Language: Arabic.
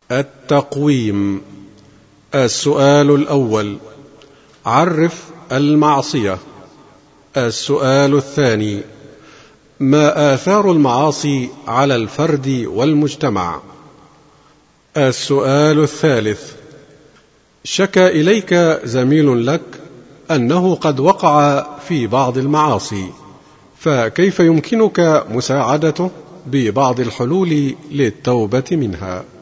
التقويم. السؤال الأول: عرف المعصية. السؤال الثاني: ما آثار المعاصي على الفرد والمجتمع؟ السؤال الثالث: شكا إليك زميل لك أنه قد وقع في بعض المعاصي، فكيف يمكنك مساعدته ببعض الحلول للتوبة منها؟